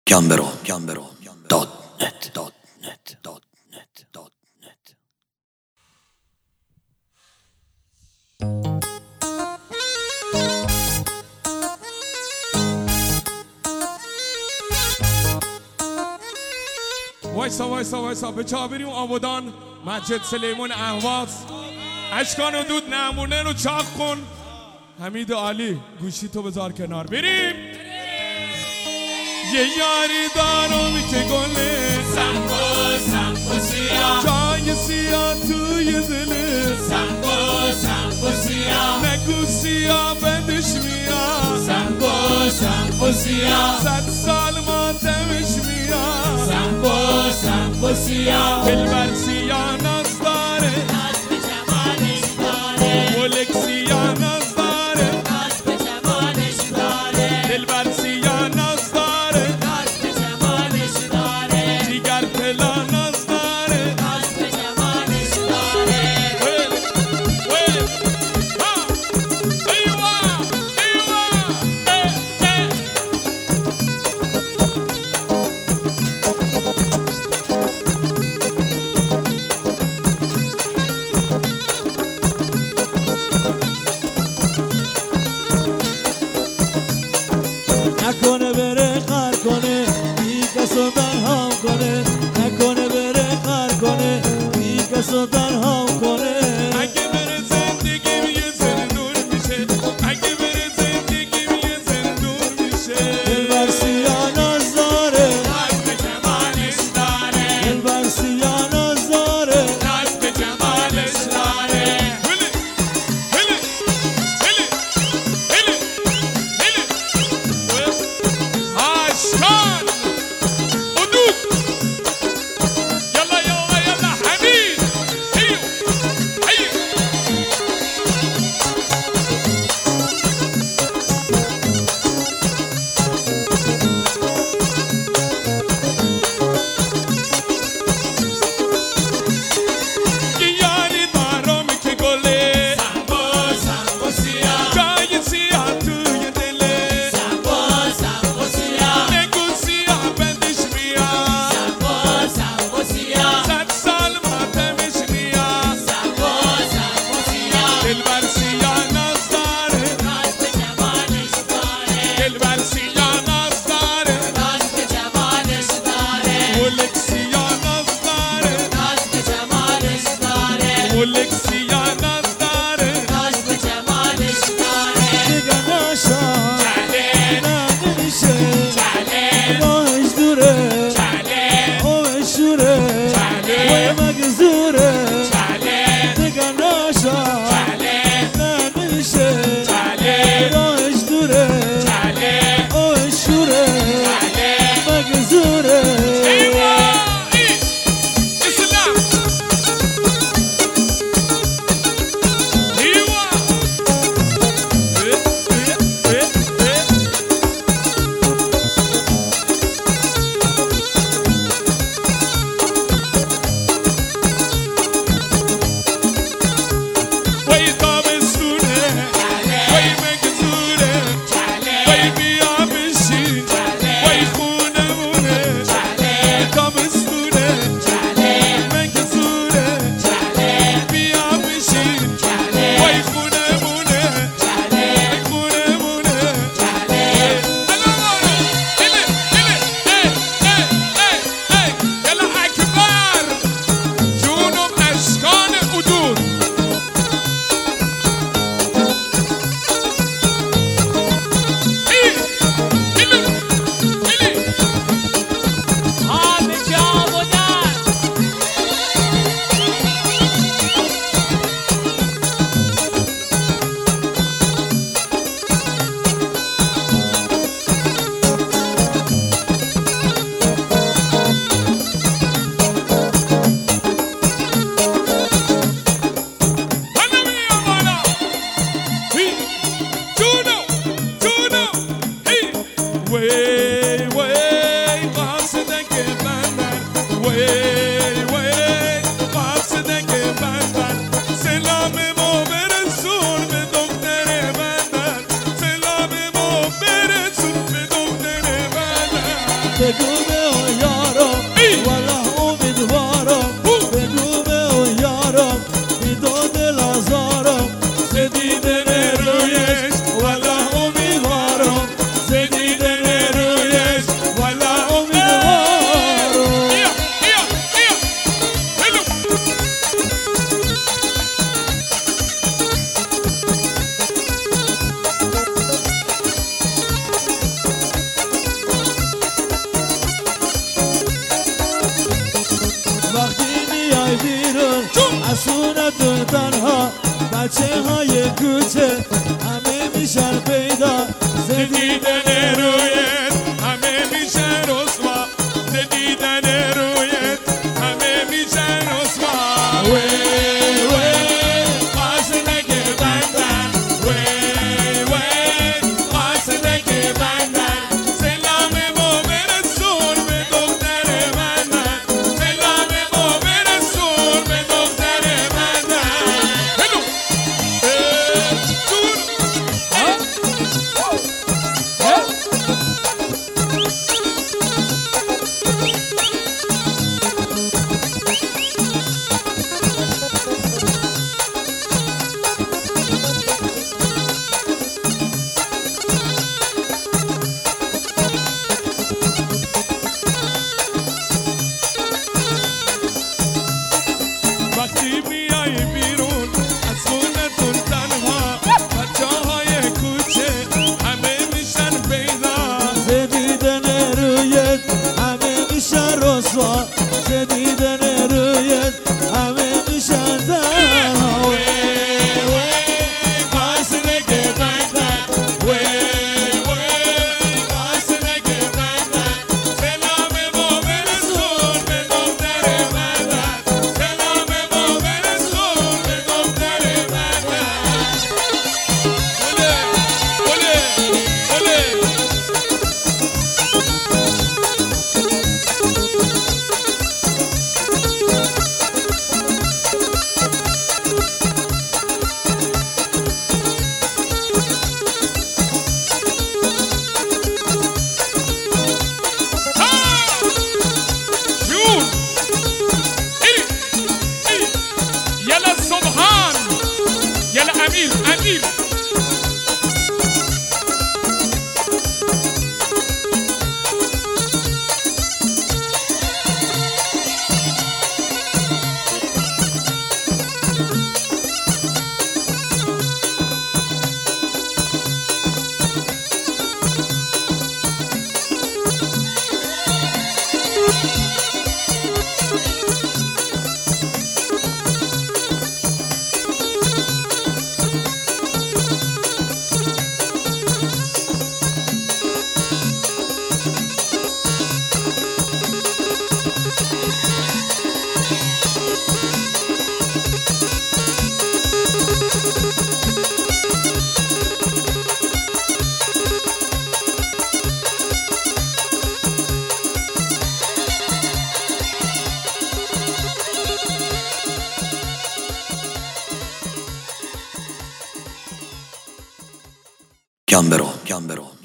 gambero.net وایسا به چا بریم آبادان مسجد سلیمان اهواز اشکان و دود نمونه رو چاق کن حمید علی گوشی تو بذار کنار بریم یه یاری دارم که گله سنگو سیاه جای سیاه توی دله سنگو سیاه نگو سیاه بدش میاد سنگو سیاه 100 سال ماتمش میاد سنگو سیاه دلبر سیاه ناز داره ناز به جمالش داره ملک سیاه ناز داره ناز به جمالش داره دلبر سیاه ناز داره ناز به جمالش داره جیگر طلا ناز داره ناز به جمالش داره بگو به اون یارم والله امیدوارم بگو به اون یارم میدو دل آزارم دیدن رویش والله امیدوارم دیدن رویش والله امیدوارم هلو وقتی میای بیرون اسونتون تنها بچه های کوچه همه میشن پیدا دیدن رویت همه میشن رسوا دیدن رویت همه میشن رسوا وی قاصده که بندن وی قاصده که بندن سلام ما برسون به دختر مندن سلام ما برسون به دختر مندن هلو جون وقتی میای بیرون از خونتون تنها بچه های کوچه همه میشن پیدا دیدن رویت همه میشن رسوا دیدن رویت همه میشن تنها قاصده که بندن قاصده که بندن سلام ما برسون به دختر مندن سلام ما برسون به دختر مندن بله جون يلا سبحان يلا امير Gambero.